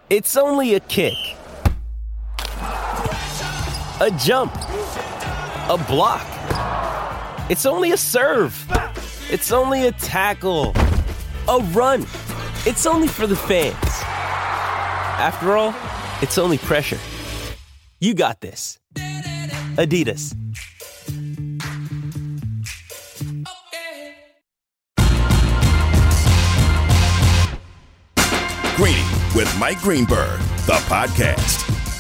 It's only a kick, a jump, a block. It's only a serve. It's only a tackle, a run. It's only for the fans. After all, it's only pressure. You got this. Adidas. Greeny with Mike Greenberg, the podcast.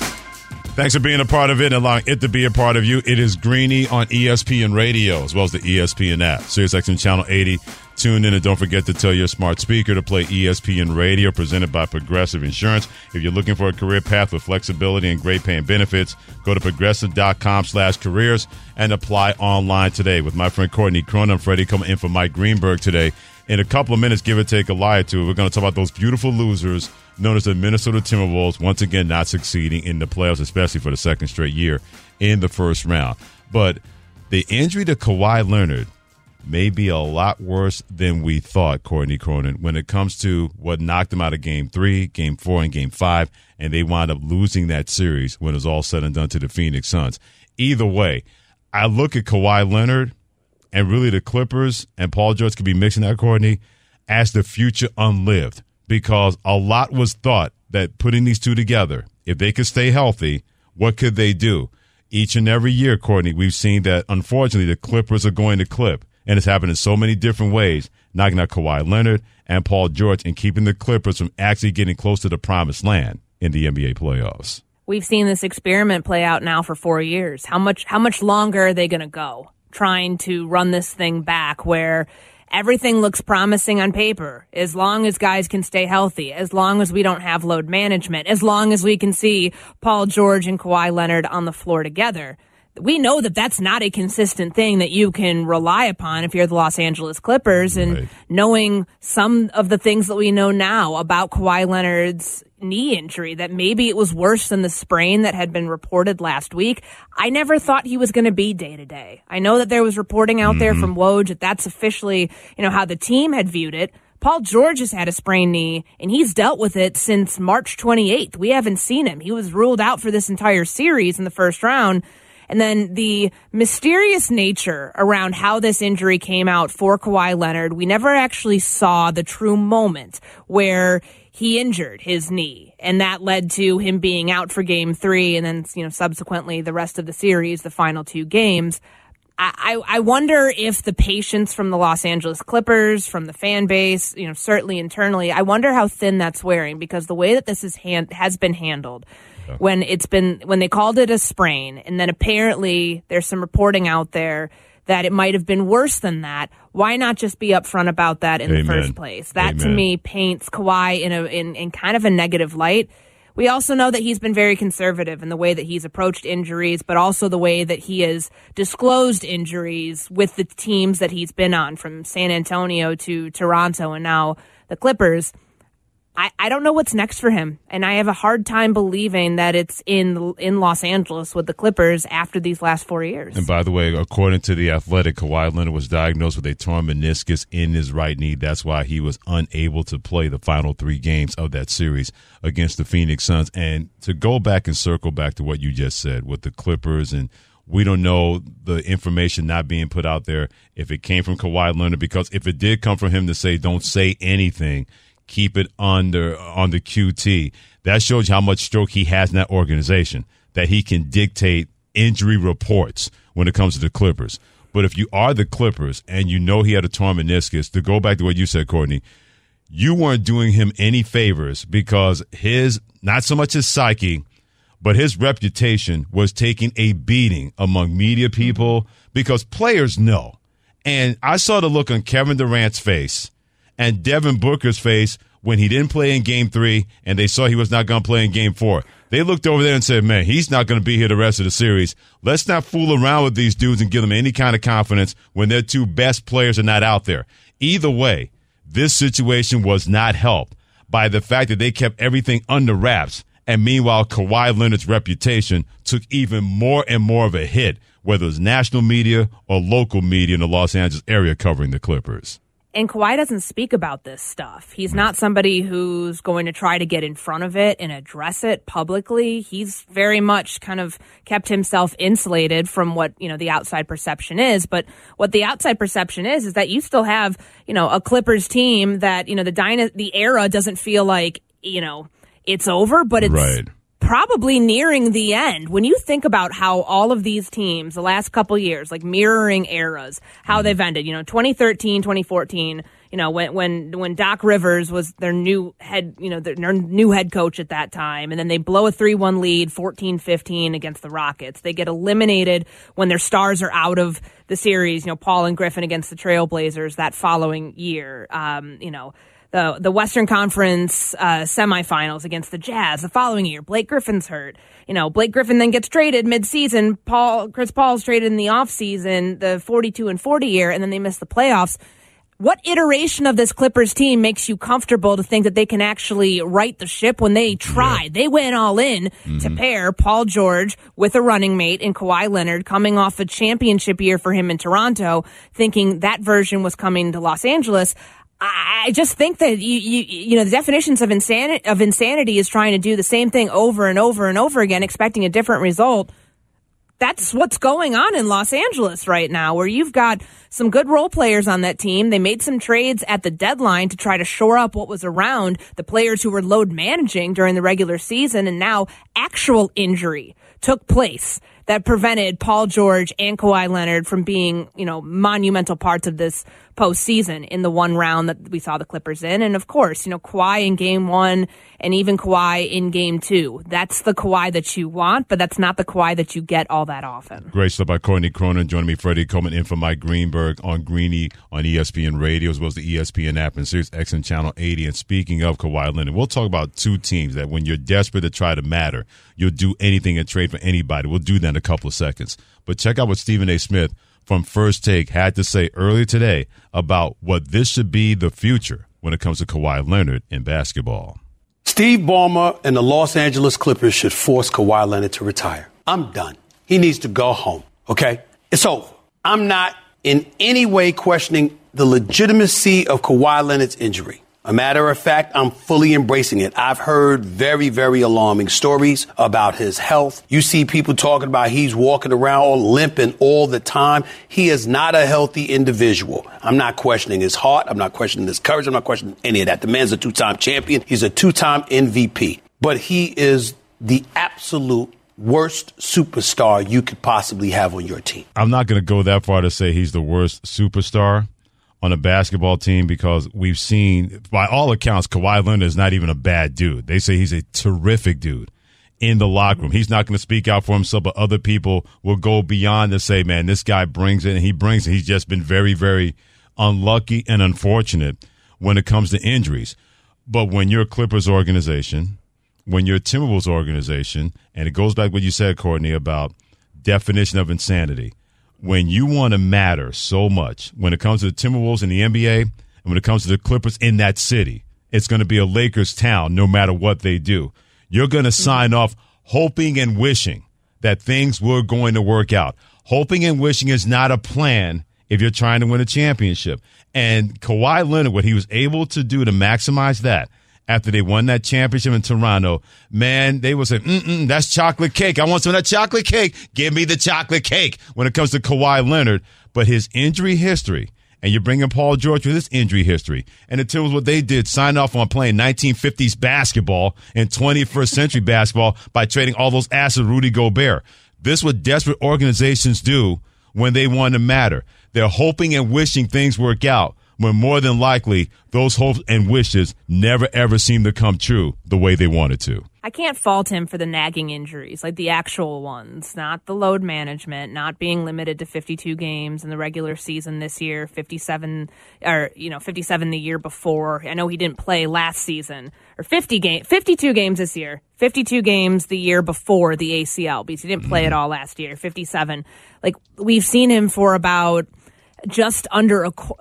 Thanks for being a part of it and allowing it to be a part of you. It is Greeny on ESPN Radio as well as the ESPN app. SiriusXM Channel 80. Tune in and don't forget to tell your smart speaker to play ESPN Radio, presented by Progressive Insurance. If you're looking for a career path with flexibility and great paying benefits, go to progressive.com/careers and apply online today. With my friend Courtney Cronin, I'm Freddie coming in for Mike Greenberg today. In a couple of minutes, give or take a lie or two, we're going to talk about those beautiful losers known as the Minnesota Timberwolves, once again not succeeding in the playoffs, especially for the second straight year in the first round. But the injury to Kawhi Leonard may be a lot worse than we thought, Courtney Cronin, when it comes to what knocked them out of Game 3, Game 4, and Game 5, and they wound up losing that series when it was all said and done to the Phoenix Suns. Either way, I look at Kawhi Leonard and really the Clippers, and Paul George could be mixing that, Courtney, as the future unlived, because a lot was thought that putting these two together, if they could stay healthy, what could they do? Each and every year, Courtney, we've seen that, unfortunately, the Clippers are going to clip, and it's happened in so many different ways, knocking out Kawhi Leonard and Paul George and keeping the Clippers from actually getting close to the promised land in the NBA playoffs. We've seen this experiment play out now for 4 years. How much longer are they going to go trying to run this thing back where everything looks promising on paper, as long as guys can stay healthy, as long as we don't have load management, as long as we can see Paul George and Kawhi Leonard on the floor together? We know that that's not a consistent thing that you can rely upon if you're the Los Angeles Clippers. And Right. Knowing some of the things that we know now about Kawhi Leonard's knee injury, that maybe it was worse than the sprain that had been reported last week, I never thought he was going to be day to day. I know that there was reporting out there from Woj that that's officially, how the team had viewed it. Paul George has had a sprained knee, and he's dealt with it since March 28th. We haven't seen him. He was ruled out for this entire series in the first round. And then the mysterious nature around how this injury came out for Kawhi Leonard, we never actually saw the true moment where he injured his knee, and that led to him being out for Game 3 and then, subsequently the rest of the series, the final 2 games. I wonder if the patience from the Los Angeles Clippers, from the fan base, certainly internally, I wonder how thin that's wearing, because the way that this has been handled, when they called it a sprain, and then apparently there's some reporting out there that it might have been worse than that. Why not just be upfront about that in the first place? That to me paints Kawhi in kind of a negative light. We also know that he's been very conservative in the way that he's approached injuries, but also the way that he has disclosed injuries with the teams that he's been on, from San Antonio to Toronto and now the Clippers. I don't know what's next for him, and I have a hard time believing that it's in Los Angeles with the Clippers after these last 4 years. And by the way, according to The Athletic, Kawhi Leonard was diagnosed with a torn meniscus in his right knee. That's why he was unable to play the final 3 games of that series against the Phoenix Suns. And to go back and circle back to what you just said with the Clippers, and we don't know the information not being put out there, if it came from Kawhi Leonard, because if it did come from him to say, don't say anything, keep it on the QT, that shows you how much stroke he has in that organization, that he can dictate injury reports when it comes to the Clippers. But if you are the Clippers and you know he had a torn meniscus, to go back to what you said, Courtney, you weren't doing him any favors, because not so much his psyche, but his reputation was taking a beating among media people, because players know. And I saw the look on Kevin Durant's face and Devin Booker's face when he didn't play in Game 3 and they saw he was not going to play in Game 4. They looked over there and said, man, he's not going to be here the rest of the series. Let's not fool around with these dudes and give them any kind of confidence when their 2 best players are not out there. Either way, this situation was not helped by the fact that they kept everything under wraps. And meanwhile, Kawhi Leonard's reputation took even more and more of a hit, whether it was national media or local media in the Los Angeles area covering the Clippers. And Kawhi doesn't speak about this stuff. He's not somebody who's going to try to get in front of it and address it publicly. He's very much kind of kept himself insulated from what, the outside perception is. But what the outside perception is that you still have, a Clippers team that, the era doesn't feel like, it's over, but it's right. Probably nearing the end. When you think about how all of these teams, the last couple years, like mirroring eras, how they've ended, 2013, 2014, when Doc Rivers was their new head, their new head coach at that time, and then they blow a 3-1 lead, 14-15 against the Rockets. They get eliminated when their stars are out of the series, Paul and Griffin against the Trailblazers that following year, the Western Conference semifinals against the Jazz the following year. Blake Griffin's hurt. Blake Griffin then gets traded mid-season. Chris Paul's traded in the offseason, the 42-40 year, and then they miss the playoffs. What iteration of this Clippers team makes you comfortable to think that they can actually right the ship when they tried? They went all in to pair Paul George with a running mate in Kawhi Leonard, coming off a championship year for him in Toronto, thinking that version was coming to Los Angeles. I just think that the definitions of insanity is trying to do the same thing over and over and over again, expecting a different result. That's what's going on in Los Angeles right now, where you've got some good role players on that team. They made some trades at the deadline to try to shore up what was around the players who were load managing during the regular season, and now actual injury took place that prevented Paul George and Kawhi Leonard from being, monumental parts of this postseason in the one round that we saw the Clippers in. And of course, Kawhi in game 1 and even Kawhi in game 2. That's the Kawhi that you want, but that's not the Kawhi that you get all that often. Great stuff by Courtney Cronin. Joining me, Freddie Coleman, in for Mike Greenberg on Greeny on ESPN Radio, as well as the ESPN app and Sirius XM Channel 80. And speaking of Kawhi Leonard, we'll talk about two teams that when you're desperate to try to matter, you'll do anything and trade for anybody. We'll do that in a couple of seconds. But check out what Stephen A. Smith from First Take had to say earlier today about what this should be the future when it comes to Kawhi Leonard in basketball. Steve Ballmer and the Los Angeles Clippers should force Kawhi Leonard to retire. I'm done. He needs to go home, okay? It's over. I'm not in any way questioning the legitimacy of Kawhi Leonard's injury. A matter of fact, I'm fully embracing it. I've heard very, very alarming stories about his health. You see people talking about he's walking around all limping all the time. He is not a healthy individual. I'm not questioning his heart. I'm not questioning his courage. I'm not questioning any of that. The man's a two-time champion. He's a two-time MVP. But he is the absolute worst superstar you could possibly have on your team. I'm not going to go that far to say he's the worst superstar on a basketball team, because we've seen, by all accounts, Kawhi Leonard is not even a bad dude. They say he's a terrific dude in the locker room. He's not going to speak out for himself, but other people will go beyond to say, man, this guy brings it, and he brings it. He's just been very, very unlucky and unfortunate when it comes to injuries. But when you're a Clippers organization, when you're a Timberwolves organization, and it goes back to what you said, Courtney, about definition of insanity. When you want to matter so much, when it comes to the Timberwolves in the NBA, and when it comes to the Clippers in that city, it's going to be a Lakers town no matter what they do. You're going to sign off hoping and wishing that things were going to work out. Hoping and wishing is not a plan if you're trying to win a championship. And Kawhi Leonard, what he was able to do to maximize that after they won that championship in Toronto, man, they would say, that's chocolate cake. I want some of that chocolate cake. Give me the chocolate cake when it comes to Kawhi Leonard. But his injury history, and you're bringing Paul George with his injury history, and it tells what they did, sign off on playing 1950s basketball and 21st century basketball by trading all those assets of Rudy Gobert. This is what desperate organizations do when they want to matter. They're hoping and wishing things work out, when more than likely those hopes and wishes never, ever seem to come true the way they wanted to. I can't fault him for the nagging injuries, like the actual ones, not the load management, not being limited to 52 games in the regular season this year, 57 the year before. I know he didn't play last season, or 52 games this year, 52 games the year before the ACL, because he didn't play at all last year, 57. Like, we've seen him for about just under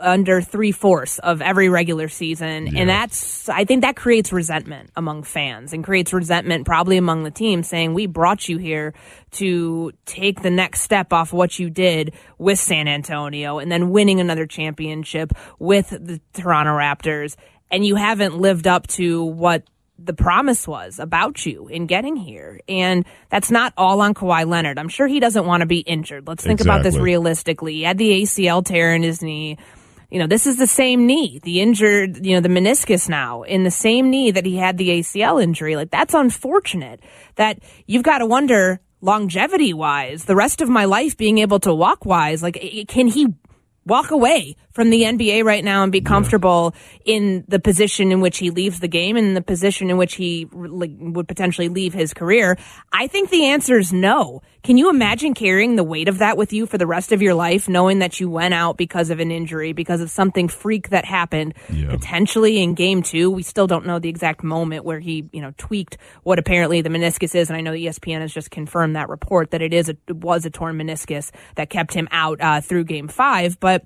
3/4 of every regular season. Yeah. And I think that creates resentment among fans and creates resentment probably among the team, saying we brought you here to take the next step off what you did with San Antonio and then winning another championship with the Toronto Raptors. And you haven't lived up to what the promise was about you in getting here. And that's not all on Kawhi Leonard. I'm sure he doesn't want to be injured. Let's think about this realistically. He had the ACL tear in his knee. This is the same knee, the injured, the meniscus now in the same knee that he had the ACL injury. Like, that's unfortunate that you've got to wonder longevity wise, the rest of my life being able to walk wise, like, can he walk away from the NBA right now and be comfortable in the position in which he leaves the game and in the position in which he would potentially leave his career? I think the answer is no. Can you imagine carrying the weight of that with you for the rest of your life, knowing that you went out because of an injury, because of something freak that happened, potentially in game 2? We still don't know the exact moment where he, tweaked what apparently the meniscus is. And I know ESPN has just confirmed that report that it was a torn meniscus that kept him out through game 5. But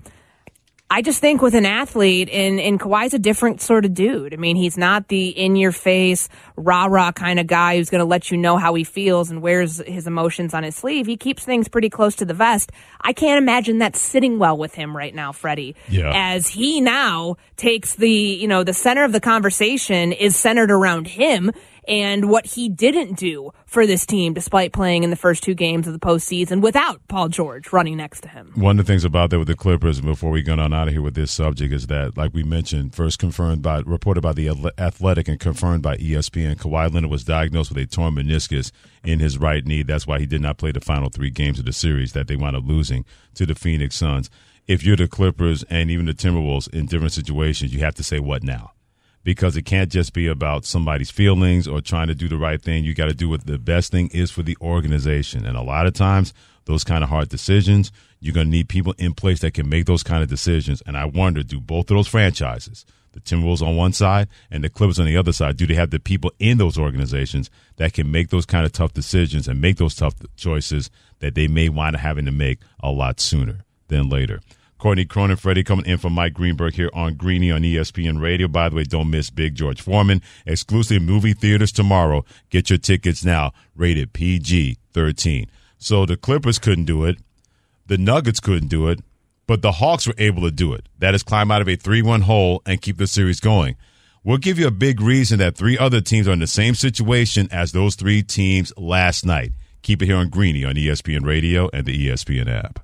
I just think with an athlete, and Kawhi's a different sort of dude. I mean, he's not the in-your-face, rah-rah kind of guy who's going to let you know how he feels and wears his emotions on his sleeve. He keeps things pretty close to the vest. I can't imagine that sitting well with him right now, Freddie. Yeah. As he now takes the center of the conversation is centered around him and what he didn't do for this team despite playing in the first 2 games of the postseason without Paul George running next to him. One of the things about that with the Clippers, before we go on out of here with this subject, is that, like we mentioned, first reported by The Athletic and confirmed by ESPN, Kawhi Leonard was diagnosed with a torn meniscus in his right knee. That's why he did not play the final 3 games of the series that they wound up losing to the Phoenix Suns. If you're the Clippers and even the Timberwolves in different situations, you have to say, what now? Because it can't just be about somebody's feelings or trying to do the right thing. You got to do what the best thing is for the organization. And a lot of times, those kind of hard decisions, you're going to need people in place that can make those kind of decisions. And I wonder, do both of those franchises, the Timberwolves on one side and the Clippers on the other side, do they have the people in those organizations that can make those kind of tough decisions and make those tough choices that they may wind up having to make a lot sooner than later? Courtney Cronin, Freddie coming in from Mike Greenberg here on Greeny on ESPN Radio. By the way, don't miss Big George Foreman. Exclusive movie theaters tomorrow. Get your tickets now. Rated PG-13. So the Clippers couldn't do it. The Nuggets couldn't do it. But the Hawks were able to do it. That is climb out of a 3-1 hole and keep the series going. We'll give you a big reason that 3 other teams are in the same situation as those 3 teams last night. Keep it here on Greeny on ESPN Radio and the ESPN app.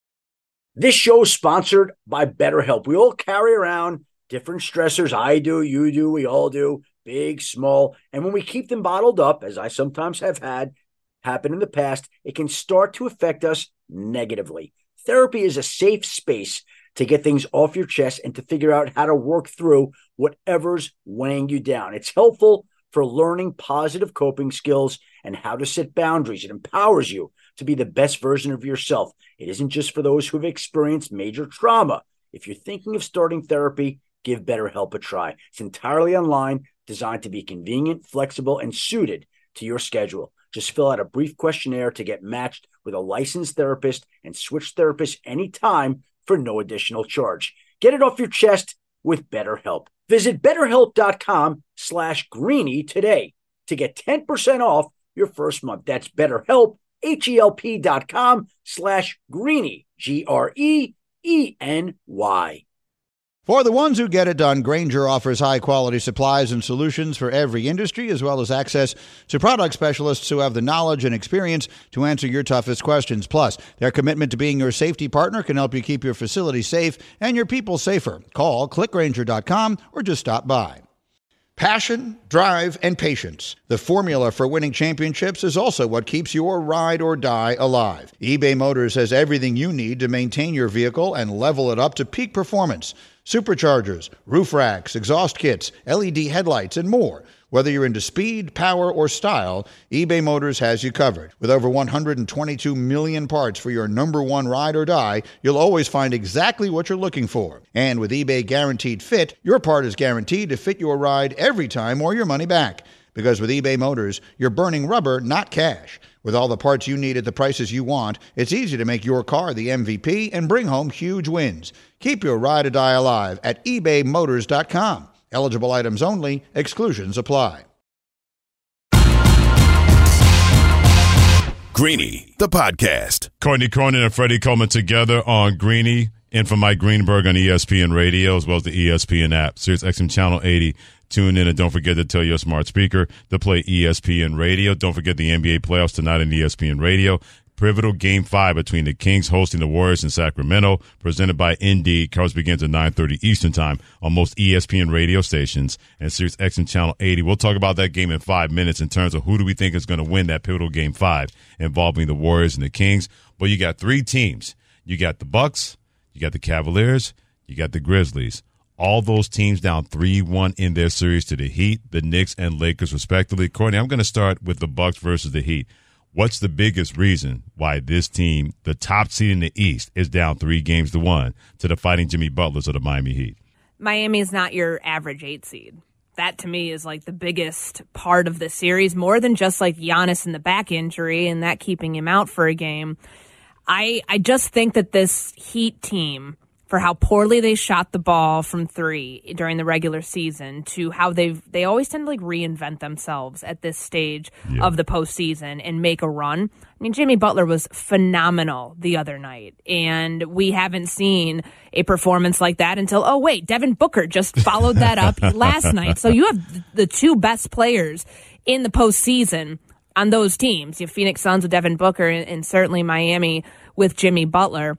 This show is sponsored by BetterHelp. We all carry around different stressors. I do, you do, we all do, big, small. And when we keep them bottled up, as I sometimes have had happen in the past, it can start to affect us negatively. Therapy is a safe space to get things off your chest and to figure out how to work through whatever's weighing you down. It's helpful for learning positive coping skills and how to set boundaries. It empowers you to be the best version of yourself. It isn't just for those who have experienced major trauma. If you're thinking of starting therapy, give BetterHelp a try. It's entirely online, designed to be convenient, flexible, and suited to your schedule. Just fill out a brief questionnaire to get matched with a licensed therapist and switch therapists anytime for no additional charge. Get it off your chest with BetterHelp. Visit BetterHelp.com/Greeny today to get 10% off your first month. That's BetterHelp, HELP.com/Greeny, GREENY. For the ones who get it done, Grainger offers high-quality supplies and solutions for every industry, as well as access to product specialists who have the knowledge and experience to answer your toughest questions. Plus, their commitment to being your safety partner can help you keep your facility safe and your people safer. Call, clickgrainger.com, or just stop by. Passion, drive, and patience. The formula for winning championships is also what keeps your ride or die alive. eBay Motors has everything you need to maintain your vehicle and level it up to peak performance. Superchargers, roof racks, exhaust kits, LED headlights, and more. Whether you're into speed, power, or style, eBay Motors has you covered. With over 122 million parts for your number one ride or die, you'll always find exactly what you're looking for. And with eBay Guaranteed Fit, your part is guaranteed to fit your ride every time or your money back. Because with eBay Motors, you're burning rubber, not cash. With all the parts you need at the prices you want, it's easy to make your car the MVP and bring home huge wins. Keep your ride or die alive at ebaymotors.com. Eligible items only. Exclusions apply. Greeny, the podcast. Courtney Cronin and Freddie Coleman together on Greeny. In for Mike Greenberg on ESPN Radio as well as the ESPN app. Sirius XM Channel 80. Tune in and don't forget to tell your smart speaker to play ESPN Radio. Don't forget the NBA playoffs tonight on ESPN Radio. Pivotal Game 5 between the Kings hosting the Warriors in Sacramento, presented by Indeed. Cards begins at 9:30 Eastern Time on most ESPN radio stations and Sirius XM Channel 80. We'll talk about that game in 5 minutes in terms of who do we think is going to win that pivotal Game 5 involving the Warriors and the Kings. But you got three teams. You got the Bucks, you got the Cavaliers, you got the Grizzlies. All those teams down 3-1 in their series to the Heat, the Knicks, and Lakers, respectively. Courtney, I'm going to start with the Bucks versus the Heat. What's the biggest reason why this team, the top seed in the East, is down 3-1 to the Fighting Jimmy Butlers of the Miami Heat? Miami is not your average 8 seed. That, to me, is like the biggest part of the series, more than just like Giannis and the back injury and that keeping him out for a game. I just think that this Heat team, for how poorly they shot the ball from 3 during the regular season to how they always tend to like reinvent themselves at this stage of the postseason and make a run. I mean, Jimmy Butler was phenomenal the other night, and we haven't seen a performance like that until, oh wait, Devin Booker just followed that up last night. So you have the two best players in the postseason on those teams. You have Phoenix Suns with Devin Booker and certainly Miami with Jimmy Butler.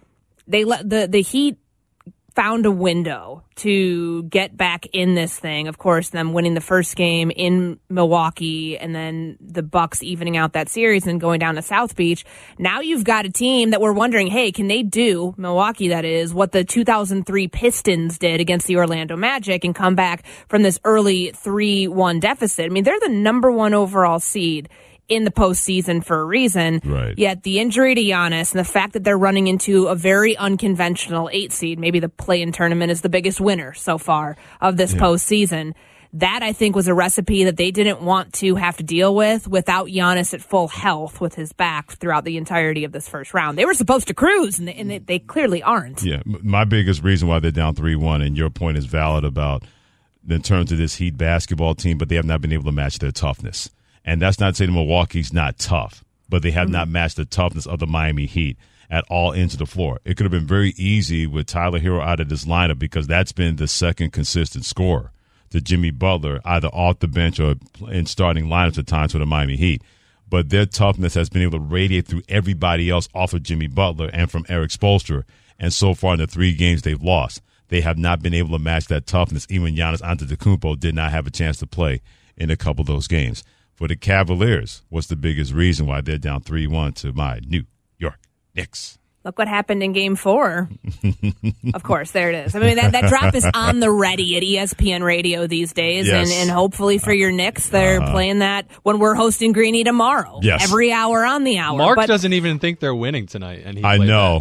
The Heat found a window to get back in this thing. Of course, them winning the first game in Milwaukee and then the Bucks evening out that series and going down to South Beach. Now you've got a team that we're wondering, hey, can they do, Milwaukee that is, what the 2003 Pistons did against the Orlando Magic and come back from this early 3-1 deficit? I mean, they're the number 1 overall seed in the postseason for a reason. Right. Yet the injury to Giannis and the fact that they're running into a very unconventional 8 seed, maybe the play-in tournament is the biggest winner so far of this postseason. That, I think, was a recipe that they didn't want to have to deal with without Giannis at full health with his back throughout the entirety of this first round. They were supposed to cruise, and they clearly aren't. Yeah, my biggest reason why they're down 3-1, and your point is valid about in terms of this Heat basketball team, but they have not been able to match their toughness. And that's not saying Milwaukee's not tough, but they have not matched the toughness of the Miami Heat at all ends of the floor. It could have been very easy with Tyler Hero out of this lineup because that's been the second consistent scorer to Jimmy Butler, either off the bench or in starting lineups at times for the Miami Heat. But their toughness has been able to radiate through everybody else off of Jimmy Butler and from Eric Spoelstra. And so far in the 3 games they've lost, they have not been able to match that toughness. Even Giannis Antetokounmpo did not have a chance to play in a couple of those games. For the Cavaliers, what's the biggest reason why they're down 3-1 to my New York Knicks? Look what happened in Game 4. Of course, there it is. I mean, that drop is on the ready at ESPN Radio these days, yes. and hopefully for your Knicks, they're playing that when we're hosting Greeny tomorrow. Yes. Every hour on the hour. Mark doesn't even think they're winning tonight, and he I know.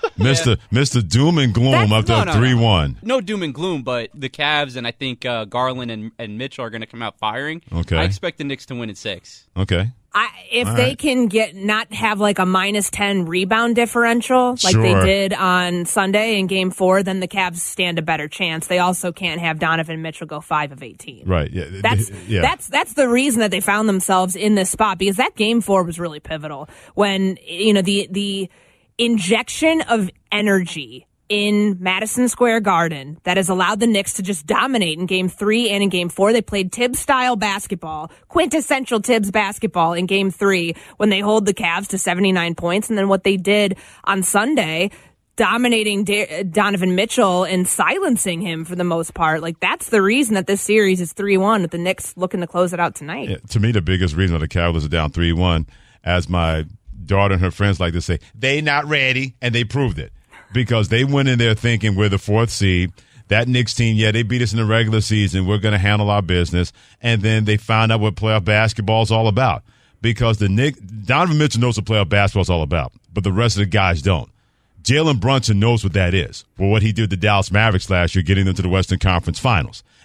Mr. Doom and Gloom up there 3-1. No doom and gloom, but the Cavs and I think Garland and Mitchell are going to come out firing. Okay. I expect the Knicks to win in 6. Okay. If they can not have like a -10 rebound differential like Sure. they did on Sunday in Game 4, then the Cavs stand a better chance. They also can't have Donovan Mitchell go 5 of 18. Right. Yeah. That's the reason that they found themselves in this spot, because that Game 4 was really pivotal when the injection of energy in Madison Square Garden that has allowed the Knicks to just dominate in Game 3 and in Game 4. They played Tibbs-style basketball, quintessential Tibbs basketball in Game 3 when they hold the Cavs to 79 points. And then what they did on Sunday, dominating Donovan Mitchell and silencing him for the most part. Like, that's the reason that this series is 3-1 with the Knicks looking to close it out tonight. Yeah, to me, the biggest reason why the Cavaliers are down 3-1, as my daughter and her friends like to say, they not ready, and they proved it. Because they went in there thinking we're the 4th seed. That Knicks team, they beat us in the regular season. We're going to handle our business. And then they found out what playoff basketball is all about. Because Donovan Mitchell knows what playoff basketball is all about, but the rest of the guys don't. Jalen Brunson knows what that is for what he did to the Dallas Mavericks last year, getting them to the Western Conference Finals.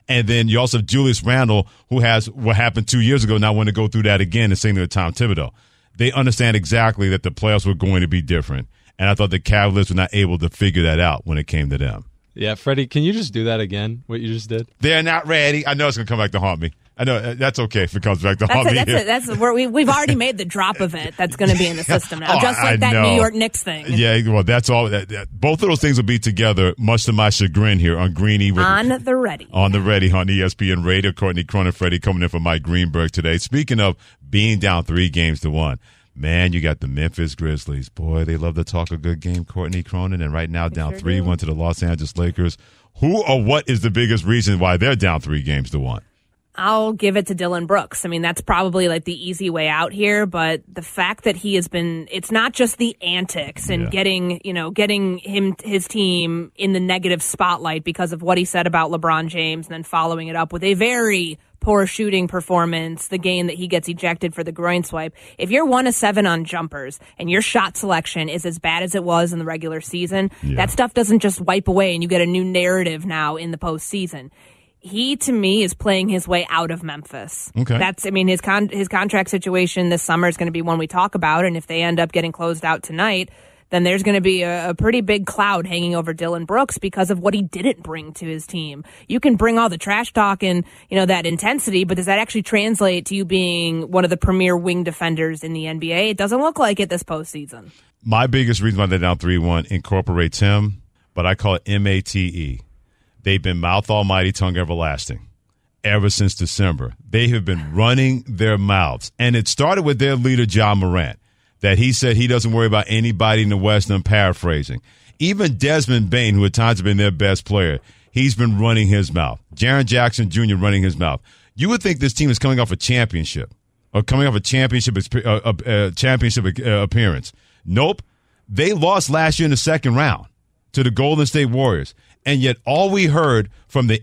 And then you also have Julius Randle, who has what happened 2 years ago, now want to go through that again, and same to Tom Thibodeau. They understand exactly that the playoffs were going to be different. And I thought the Cavaliers were not able to figure that out when it came to them. Yeah, Freddie, can you just do that again, what you just did? They're not ready. I know it's going to come back to haunt me. I know that's okay if it comes back to haunt me. That's where we've already made the drop of it. That's going to be in the system now, just like that New York Knicks thing. Yeah, well, that's all. Both of those things will be together, much to my chagrin here on Greeny. On the ready on ESPN Radio. Courtney Cronin, Freddie coming in for Mike Greenberg today. Speaking of being down 3-1, man, you got the Memphis Grizzlies. Boy, they love to talk a good game, Courtney Cronin, and right now down 3-1 to the Los Angeles Lakers. Who or what is the biggest reason why they're down 3-1? I'll give it to Dillon Brooks. I mean, that's probably like the easy way out here, but the fact that he has been, it's not just the antics and getting his team in the negative spotlight because of what he said about LeBron James and then following it up with a very poor shooting performance, the game that he gets ejected for the groin swipe. If you're 1 of 7 on jumpers and your shot selection is as bad as it was in the regular season, that stuff doesn't just wipe away and you get a new narrative now in the postseason. He, to me, is playing his way out of Memphis. Okay. His contract situation this summer is going to be one we talk about, and if they end up getting closed out tonight, then there's going to be a pretty big cloud hanging over Dillon Brooks because of what he didn't bring to his team. You can bring all the trash talk and, that intensity, but does that actually translate to you being one of the premier wing defenders in the NBA? It doesn't look like it this postseason. My biggest reason why they're down 3-1 incorporates him, but I call it MATE. They've been mouth almighty, tongue everlasting ever since December. They have been running their mouths. And it started with their leader, Ja Morant, that he said he doesn't worry about anybody in the West, and I'm paraphrasing. Even Desmond Bane, who at times has been their best player, he's been running his mouth. Jaren Jackson Jr. running his mouth. You would think this team is coming off a championship or coming off a championship appearance. Nope. They lost last year in the second round to the Golden State Warriors. And yet all we heard from the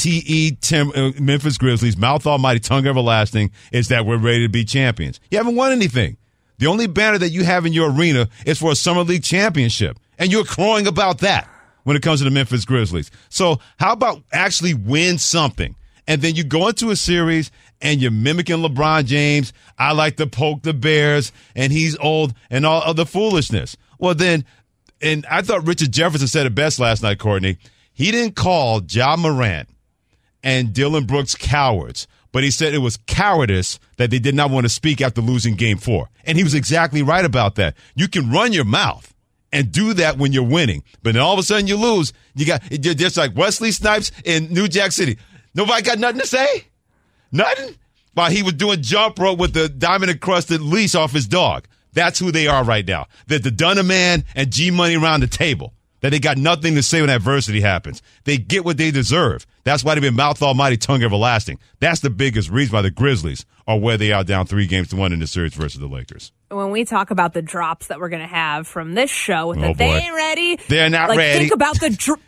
MATE Memphis Grizzlies, mouth almighty, tongue everlasting, is that we're ready to be champions. You haven't won anything. The only banner that you have in your arena is for a Summer League championship. And you're crowing about that when it comes to the Memphis Grizzlies. So how about actually win something? And then you go into a series and you're mimicking LeBron James. I like to poke the Bears, and he's old, and all of the foolishness. Well, then, and I thought Richard Jefferson said it best last night, Courtney. He didn't call Ja Morant and Dillon Brooks cowards, but he said it was cowardice that they did not want to speak after losing Game 4. And he was exactly right about that. You can run your mouth and do that when you're winning, but then all of a sudden you lose. You're just like Wesley Snipes in New Jack City. Nobody got nothing to say? Nothing? While he was doing jump rope with the diamond-encrusted leash off his dog. That's who they are right now. They're the Dunham Man and G-Money around the table. That they got nothing to say when adversity happens. They get what they deserve. That's why they've been mouth almighty, tongue everlasting. That's the biggest reason why the Grizzlies are where they are, down 3-1 in the series versus the Lakers. When we talk about the drops that we're going to have from this show, they ain't ready. They're not ready. Think about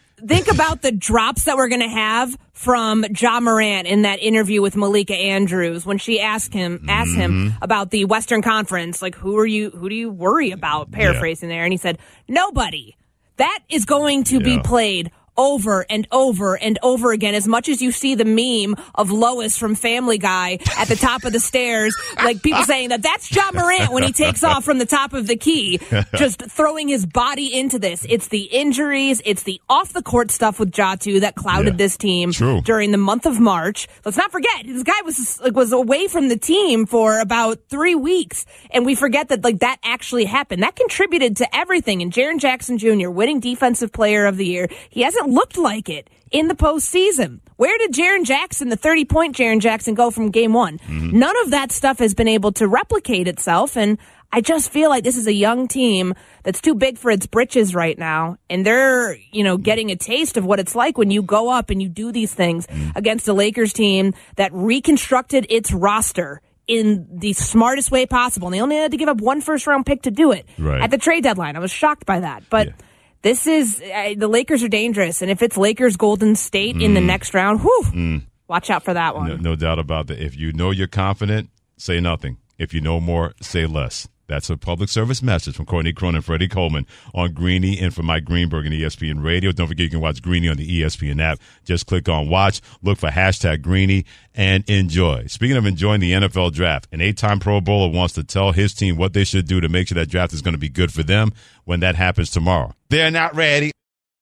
the drops that we're going to have from Ja Morant in that interview with Malika Andrews when she asked him about the Western Conference, like who do you worry about? Paraphrasing there, and he said nobody. That is going to be played over and over and over again. As much as you see the meme of Lois from Family Guy at the top of the stairs, like people saying that's Ja Morant when he takes off from the top of the key, just throwing his body into this. It's the injuries, it's the off the court stuff with Ja too that clouded this team during the month of March. Let's not forget, this guy was away from the team for about 3 weeks, and we forget that that actually happened. That contributed to everything. And Jaren Jackson Jr. winning Defensive Player of the Year, he hasn't looked like it in the postseason. Where did Jaren Jackson, the 30-point Jaren Jackson, go from Game 1? Mm-hmm. None of that stuff has been able to replicate itself, and I just feel like this is a young team that's too big for its britches right now, and they're, getting a taste of what it's like when you go up and you do these things against a Lakers team that reconstructed its roster in the smartest way possible, and they only had to give up one first-round pick to do it at the trade deadline. I was shocked by that, but... Yeah. This is, the Lakers are dangerous, and if it's Lakers-Golden State in the next round, watch out for that one. No doubt about that. If you know you're confident, say nothing. If you know more, say less. That's a public service message from Courtney Cronin and Freddie Coleman on Greeny and for Mike Greenberg and ESPN Radio. Don't forget you can watch Greeny on the ESPN app. Just click on watch, look for hashtag Greeny, and enjoy. Speaking of enjoying the NFL draft, an 8-time Pro Bowler wants to tell his team what they should do to make sure that draft is going to be good for them when that happens tomorrow. They're not ready.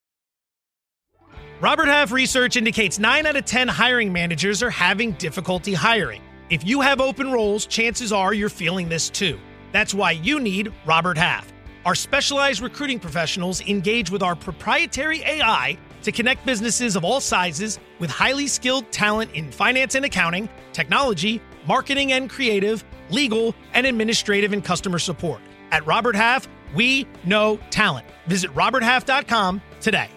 Robert Half research indicates 9 out of 10 hiring managers are having difficulty hiring. If you have open roles, chances are you're feeling this too. That's why you need Robert Half. Our specialized recruiting professionals engage with our proprietary AI to connect businesses of all sizes with highly skilled talent in finance and accounting, technology, marketing and creative, legal, and administrative and customer support. At Robert Half, we know talent. Visit roberthalf.com today.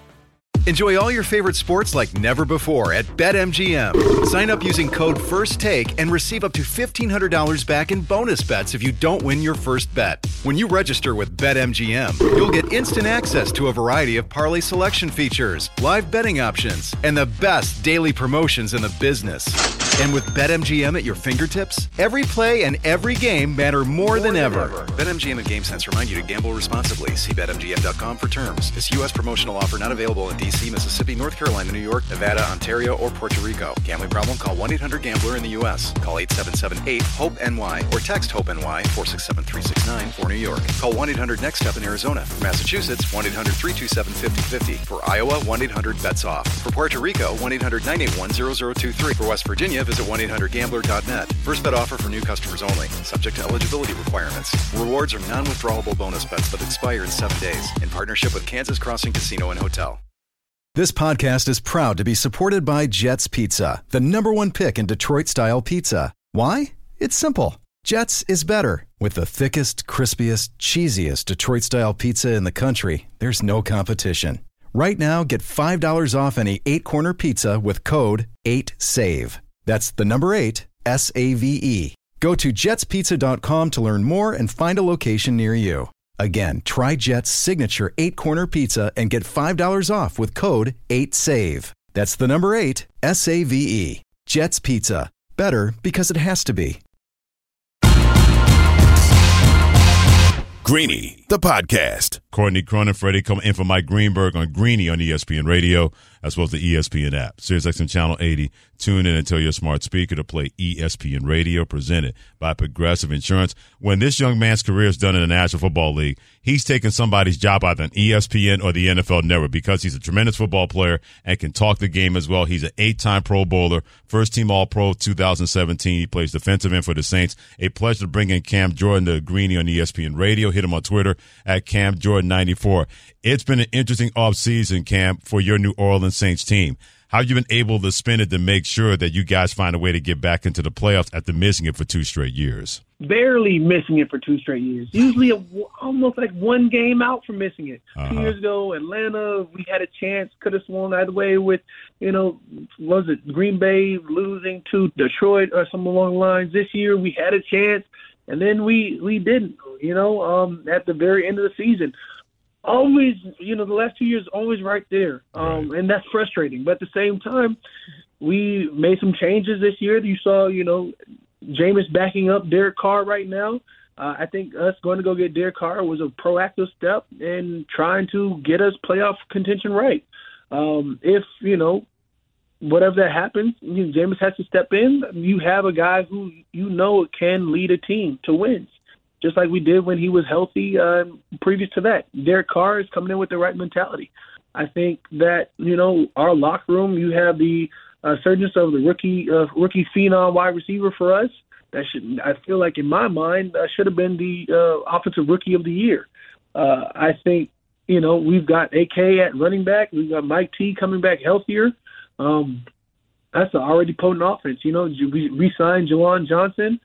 Enjoy all your favorite sports like never before at BetMGM. Sign up using code FIRSTTAKE and receive up to $1,500 back in bonus bets if you don't win your first bet. When you register with BetMGM, you'll get instant access to a variety of parlay selection features, live betting options, and the best daily promotions in the business. And with BetMGM at your fingertips, every play and every game matter more than ever. BetMGM and GameSense remind you to gamble responsibly. See BetMGM.com for terms. This U.S. promotional offer not available in D.C., Mississippi, North Carolina, New York, Nevada, Ontario, or Puerto Rico. Gambling problem? Call 1-800-GAMBLER in the U.S. Call 877-8-HOPE-NY or text HOPE-NY 467-369 for New York. Call 1-800-NEXT-STEP in Arizona. For Massachusetts, 1-800-327-5050. For Iowa, 1-800-BETS-OFF. For Puerto Rico, 1-800-981-0023. For West Virginia, visit 1-800-GAMBLER.net. First bet offer for new customers only. Subject to eligibility requirements. Rewards are non-withdrawable bonus bets that expire in 7 days. In partnership with Kansas Crossing Casino and Hotel. This podcast is proud to be supported by Jets Pizza, the #1 pick in Detroit-style pizza. Why? It's simple. Jets is better. With the thickest, crispiest, cheesiest Detroit-style pizza in the country, there's no competition. Right now, get $5 off any 8-corner pizza with code 8SAVE. That's the number 8, S-A-V-E. Go to jetspizza.com to learn more and find a location near you. Again, try Jet's signature 8-corner pizza and get $5 off with code 8SAVE. That's the number 8, S-A-V-E. Jet's Pizza. Better because it has to be. Greeny, the podcast. Courtney Cronin, Freddie Coleman in for Mike Greenberg on Greeny on ESPN Radio, as well as the ESPN app. SiriusXM Channel 80. Tune in and tell your smart speaker to play ESPN Radio, presented by Progressive Insurance. When this young man's career is done in the National Football League, he's taking somebody's job either on ESPN or the NFL Network because he's a tremendous football player and can talk the game as well. He's an 8-time Pro Bowler, first-team All-Pro 2017. He plays defensive end for the Saints. A pleasure to bring in Cam Jordan to Greeny on ESPN Radio. Hit him on Twitter at CamJordan94. It's been an interesting offseason, Cam, for your New Orleans Saints team. How have you been able to spin it to make sure that you guys find a way to get back into the playoffs after missing it for 2 straight years? Barely missing it for 2 straight years. Usually almost like 1 game out from missing it. 2 years ago, Atlanta, we had a chance, could have swung either way with, was it Green Bay losing to Detroit or something along the lines. This year we had a chance, and then we didn't, at the very end of the season. Always, the last 2 years, always right there. And that's frustrating. But at the same time, we made some changes this year. You saw, Jameis backing up Derek Carr right now. I think us going to go get Derek Carr was a proactive step in trying to get us playoff contention right. If, whatever that happens, Jameis has to step in. You have a guy who can lead a team to wins, just like we did when he was healthy previous to that. Derek Carr is coming in with the right mentality. I think that, our locker room, you have the surgence of the rookie phenom wide receiver for us. I feel like in my mind, should have been the offensive rookie of the year. I think, we've got AK at running back. We've got Mike T coming back healthier. That's an already potent offense. We re-signed Jawan Johnson.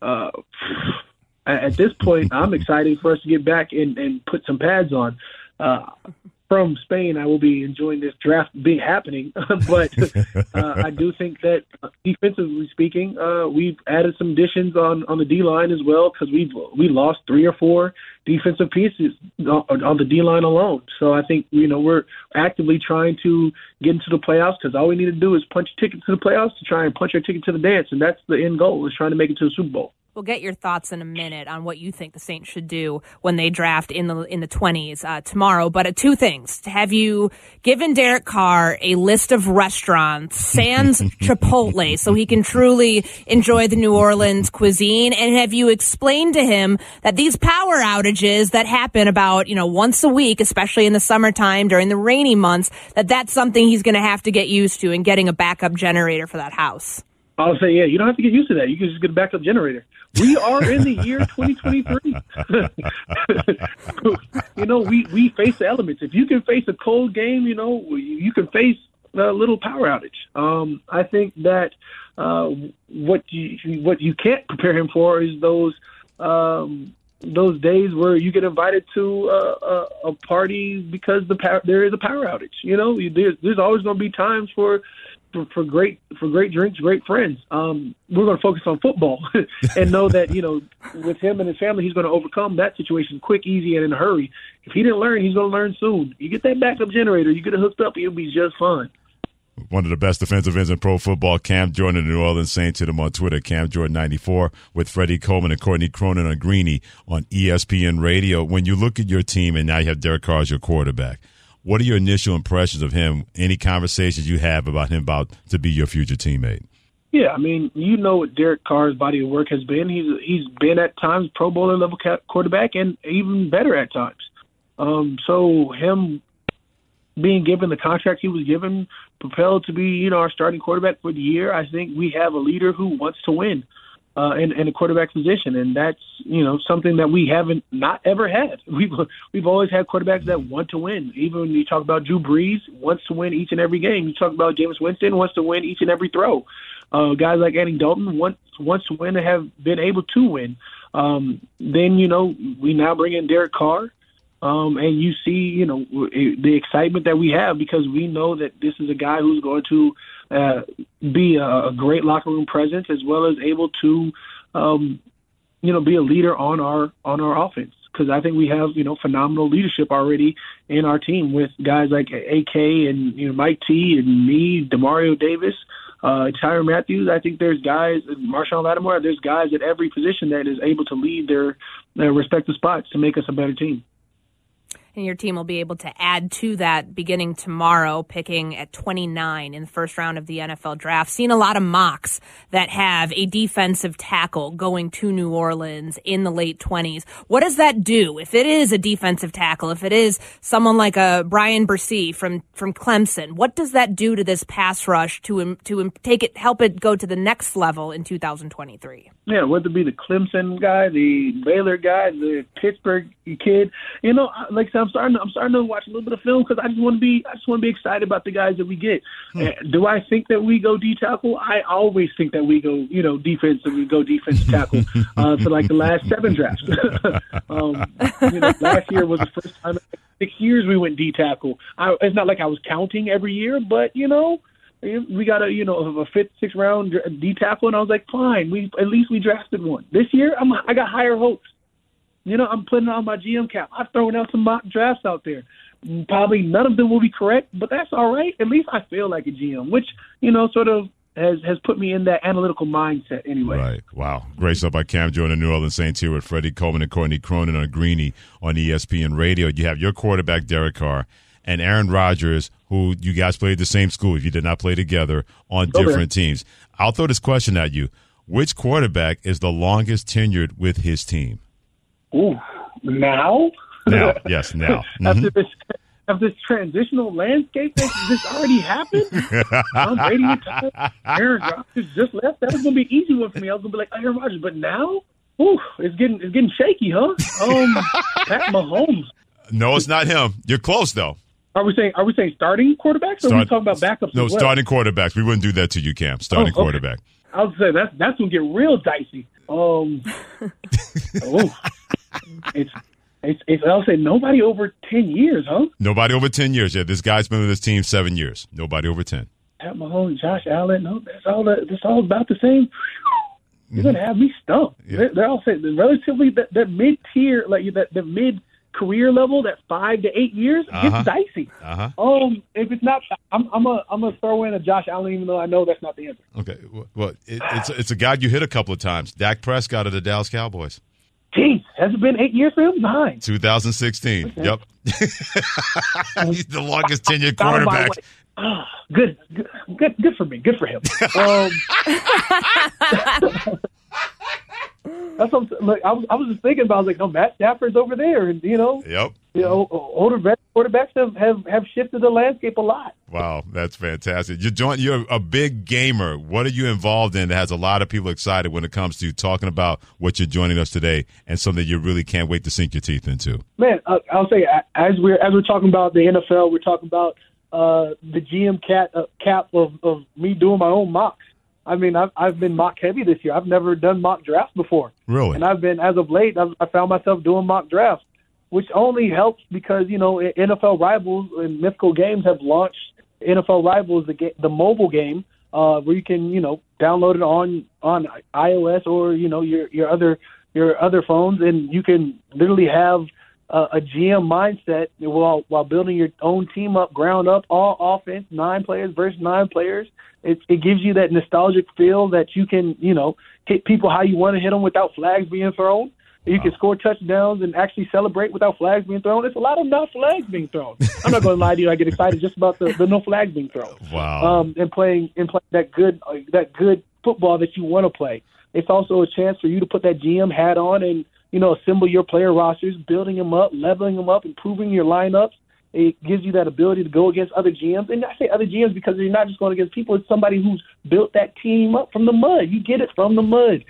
At this point, I'm excited for us to get back and put some pads on. From Spain, I will be enjoying this draft being happening. But I do think that defensively speaking, we've added some additions on the D-line as well, because we lost 3 or 4 defensive pieces on the D-line alone. So I think, we're actively trying to get into the playoffs, because all we need to do is punch a ticket to the playoffs to try and punch our ticket to the dance. And that's the end goal, is trying to make it to the Super Bowl. We'll get your thoughts in a minute on what you think the Saints should do when they draft in the 20s tomorrow. But two things. Have you given Derek Carr a list of restaurants, sans Chipotle, so he can truly enjoy the New Orleans cuisine? And have you explained to him that these power outages that happen about, once a week, especially in the summertime during the rainy months, that's something he's going to have to get used to, and getting a backup generator for that house? I'll say, yeah, you don't have to get used to that. You can just get a backup generator. We are in the year 2023. We face the elements. If you can face a cold game, you can face a little power outage. I think that what you can't prepare him for is those days where you get invited to a party because there is a power outage. There's always going to be times for great drinks, great friends. We're going to focus on football and know that, with him and his family, he's going to overcome that situation quick, easy, and in a hurry. If he didn't learn, he's going to learn soon. You get that backup generator, you get it hooked up, it'll be just fine. One of the best defensive ends in pro football, Cam Jordan of the New Orleans Saints. Hit him on Twitter, CamJordan94, with Freddie Coleman and Courtney Cronin on Greeny on ESPN Radio. When you look at your team and now you have Derek Carr as your quarterback, what are your initial impressions of him? Any conversations you have about him to be your future teammate? Yeah, I mean, what Derek Carr's body of work has been. He's been at times Pro Bowler level quarterback and even better at times. So him being given the contract he was given, propelled to be our starting quarterback for the year, I think we have a leader who wants to win in a quarterback position, and that's something that we haven't not ever had. We've always had quarterbacks that want to win. Even when you talk about Drew Brees, wants to win each and every game. You talk about Jameis Winston, wants to win each and every throw. Guys like Andy Dalton wants to win and have been able to win. Then we now bring in Derek Carr. And you see, the excitement that we have because we know that this is a guy who's going to be a great locker room presence as well as able to, be a leader on our offense. Because I think we have, phenomenal leadership already in our team with guys like AK and Mike T and me, Demario Davis, Tyrann Mathieu. I think there's guys, Marshawn Lattimore. There's guys at every position that is able to lead their respective spots to make us a better team. And your team will be able to add to that beginning tomorrow, picking at 29 in the first round of the NFL draft. Seen a lot of mocks that have a defensive tackle going to New Orleans in the late 20s. What does that do? If it is a defensive tackle, if it is someone like a Brian Bresee from Clemson, what does that do to this pass rush to help it go to the next level in 2023? Yeah, whether it be the Clemson guy, the Baylor guy, the Pittsburgh kid, like I said, I'm starting to watch a little bit of film because I just want to be excited about the guys that we get. Do I think that we go D tackle? I always think that we go, defense, and we go defensive tackle for like the last 7 drafts. Last year was the first time in 6 years we went D tackle. It's not like I was counting every year, but we got a 5th, 6th round D tackle, and I was like, fine. At least we drafted one. This year, I got higher hopes. I'm putting on my GM cap. I've thrown out some mock drafts out there. Probably none of them will be correct, but that's all right. At least I feel like a GM, which sort of has put me in that analytical mindset anyway. Right. Wow. Great stuff by Cam Jordan, New Orleans Saints, here with Freddie Coleman and Courtney Cronin on Greeny on ESPN Radio. You have your quarterback, Derek Carr, and Aaron Rodgers, who you guys played the same school if you did not play together on different teams. I'll throw this question at you. Which quarterback is the longest tenured with his team? Ooh, now? Now, yes, now. After this transitional landscape this already happened? Tom Brady retired. Aaron Rodgers just left. That was going to be an easy one for me. I was going to be like Aaron Rodgers, but now? Ooh, it's getting shaky, huh? Pat Mahomes. No, it's not him. You're close, though. Are we saying starting quarterbacks, or are we talking about backups? No, as well? Starting quarterbacks. We wouldn't do that to you, Cam. Starting quarterback. I was saying that's gonna get real dicey. I'll say nobody over 10 years, huh? Nobody over 10 years. Yeah, this guy's been with this team 7 years. Nobody over 10. Pat Mahomes, Josh Allen. No, that's all about the same. You're gonna have me stumped. Yeah. They're all saying relatively that mid tier, like the mid career level, that 5 to 8 years, it gets dicey. If it's not, I'm gonna throw in a Josh Allen, even though I know that's not the answer. Okay, well, it's a guy you hit a couple of times. Dak Prescott of the Dallas Cowboys. Jeez, has it been 8 years for him? 9. 2016. Okay. Yep. He's the longest tenured quarterback. Good for me. Good for him. That's what I was just thinking about. I was like, no, Matt Stafford's over there, and older quarterbacks have shifted the landscape a lot. Wow, that's fantastic. You're a big gamer. What are you involved in that has a lot of people excited when it comes to talking about what you're joining us today, and something you really can't wait to sink your teeth into? Man, I'll say as we're talking about the NFL, we're talking about the GM cap of me doing my own mocks. I mean, I've been mock heavy this year. I've never done mock drafts before. Really? And as of late, I found myself doing mock drafts, which only helps because, NFL Rivals and Mythical Games have launched NFL Rivals, the mobile game, where you can, download it on iOS or, your other phones, and you can literally have a GM mindset while building your own team up, ground up, all offense, 9 players versus 9 players. It gives you that nostalgic feel that you can, hit people how you want to hit them without flags being thrown. You can score touchdowns and actually celebrate without flags being thrown. There's a lot of no flags being thrown. I'm not going to lie to you. I get excited just about the no flags being thrown. Wow. And playing that good football that you want to play. It's also a chance for you to put that GM hat on and, assemble your player rosters, building them up, leveling them up, improving your lineups. It gives you that ability to go against other GMs. And I say other GMs because you're not just going against people. It's somebody who's built that team up from the mud. You get it from the mud.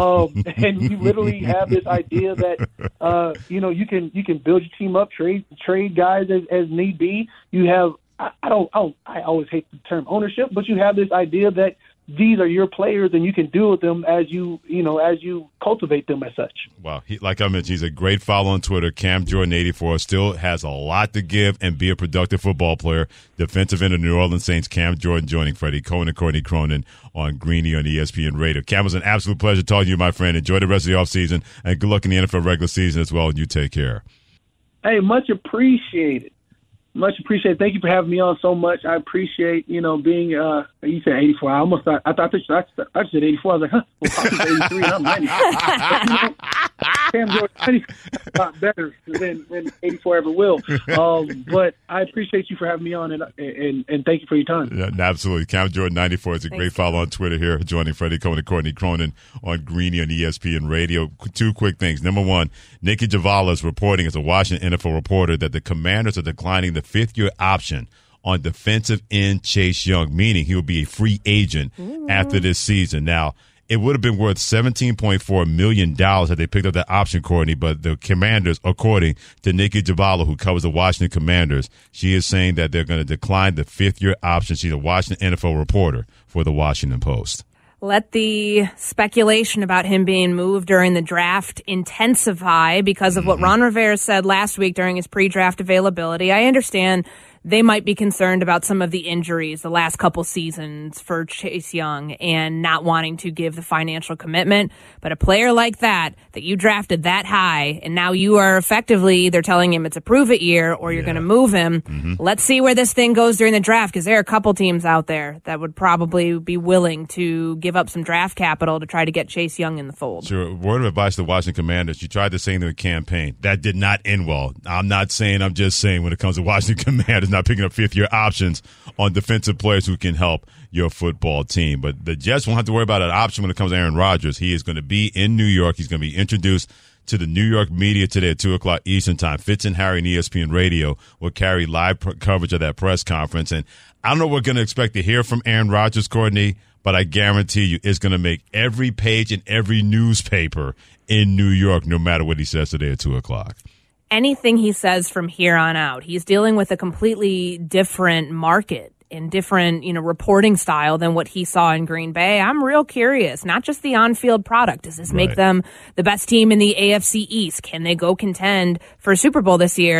And you literally have this idea that, you can build your team up, trade guys as need be. You have, I always hate the term ownership, but you have this idea that these are your players, and you can deal with them as you cultivate them as such. Wow. Like I mentioned, he's a great follow on Twitter. Cam Jordan 84 still has a lot to give and be a productive football player. Defensive end of New Orleans Saints, Cam Jordan joining Freddie Cohen and Courtney Cronin on Greeny on ESPN Radio. Cam, it was an absolute pleasure talking to you, my friend. Enjoy the rest of the offseason, and good luck in the NFL regular season as well, and you take care. Hey, much appreciated. Much appreciated. Thank you for having me on so much. I appreciate, being, you said 84. I thought you said 84. I was like, huh? Well, Poppy's 83 and I'm 90. Cam Jordan, a lot better than 84 ever will. But I appreciate you for having me on, and thank you for your time. Yeah, absolutely. Cam Jordan 94 is a great follow on Twitter here, joining Freddie Cohen and Courtney Cronin on Greeny on ESPN Radio. 2 quick things. Number one, Nikki Javala is reporting as a Washington NFL reporter that the Commanders are declining the 5th-year option on defensive end Chase Young, meaning he will be a free agent after this season. Now, it would have been worth $17.4 million had they picked up that option, Courtney, but the Commanders, according to Nikki Javala, who covers the Washington Commanders, she is saying that they're going to decline the 5th-year option. She's a Washington NFL reporter for the Washington Post. Let the speculation about him being moved during the draft intensify because of what Ron Rivera said last week during his pre-draft availability. I understand they might be concerned about some of the injuries the last couple seasons for Chase Young and not wanting to give the financial commitment. But a player like that you drafted that high, and now you are effectively either telling him it's a prove-it year or you're going to move him. Let's see where this thing goes during the draft, because there are a couple teams out there that would probably be willing to give up some draft capital to try to get Chase Young in the fold. Sure. Word of advice to the Washington Commanders. You tried the same thing with campaign. That did not end well. I'm just saying when it comes to Washington Commanders, not picking up 5th-year options on defensive players who can help your football team. But the Jets won't have to worry about an option when it comes to Aaron Rodgers. He is going to be in New York. He's going to be introduced to the New York media today at 2 o'clock Eastern Time. Fitz and Harry and ESPN Radio will carry live coverage of that press conference. And I don't know what we're going to expect to hear from Aaron Rodgers, Courtney, but I guarantee you it's going to make every page in every newspaper in New York, no matter what he says today at 2 o'clock. Anything he says from here on out, he's dealing with a completely different market and different, reporting style than what he saw in Green Bay. I'm real curious, not just the on-field product. Does this make them the best team in the AFC East? Can they go contend for a Super Bowl this year?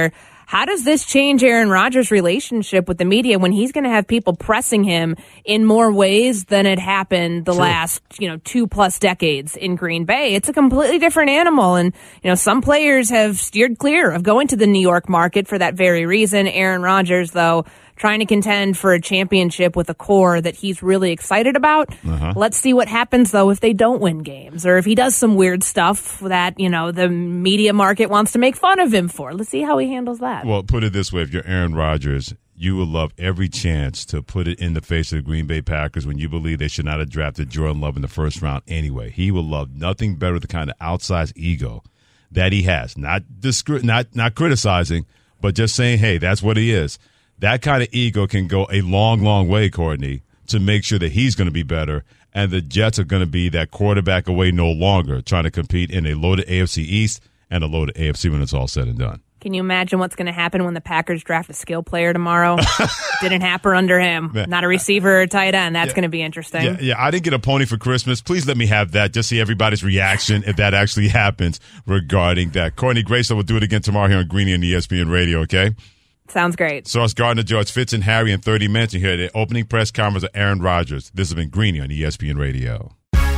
how does this change Aaron Rodgers' relationship with the media when he's going to have people pressing him in more ways than it happened the last, 2+ decades in Green Bay? It's a completely different animal. And, some players have steered clear of going to the New York market for that very reason. Aaron Rodgers, though, trying to contend for a championship with a core that he's really excited about. Let's see what happens, though, if they don't win games or if he does some weird stuff that, the media market wants to make fun of him for. Let's see how he handles that. Well, put it this way. If you're Aaron Rodgers, you would love every chance to put it in the face of the Green Bay Packers when you believe they should not have drafted Jordan Love in the first round anyway. He will love nothing better the kind of outsized ego that he has. Not criticizing, but just saying, hey, that's what he is. That kind of ego can go a long, long way, Courtney, to make sure that he's going to be better, and the Jets are going to be that quarterback away no longer, trying to compete in a loaded AFC East and a loaded AFC when it's all said and done. Can you imagine what's going to happen when the Packers draft a skill player tomorrow? Didn't happen under him. Not a receiver or tight end. That's going to be interesting. Yeah, I didn't get a pony for Christmas. Please let me have that. Just see everybody's reaction if that actually happens regarding that. Courtney Grace will do it again tomorrow here on Greeny and ESPN Radio, okay? Sounds great. Sauce Gardner, George Fitz, and Harry in 30 minutes. You hear the opening press conference of Aaron Rodgers. This has been Greeny on ESPN Radio.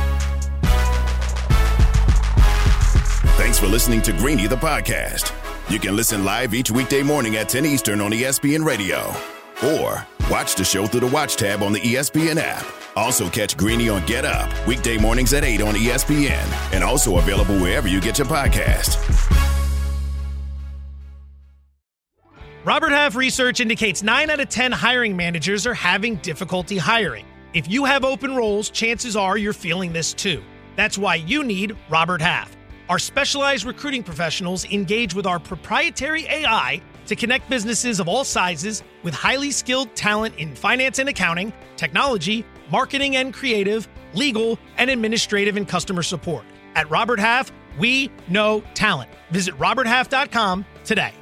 Thanks for listening to Greeny, the podcast. You can listen live each weekday morning at 10 Eastern on ESPN Radio. Or watch the show through the Watch tab on the ESPN app. Also catch Greeny on Get Up, weekday mornings at 8 on ESPN. And also available wherever you get your podcast. Robert Half research indicates 9 out of 10 hiring managers are having difficulty hiring. If you have open roles, chances are you're feeling this too. That's why you need Robert Half. Our specialized recruiting professionals engage with our proprietary AI to connect businesses of all sizes with highly skilled talent in finance and accounting, technology, marketing and creative, legal, and administrative and customer support. At Robert Half, we know talent. Visit roberthalf.com today.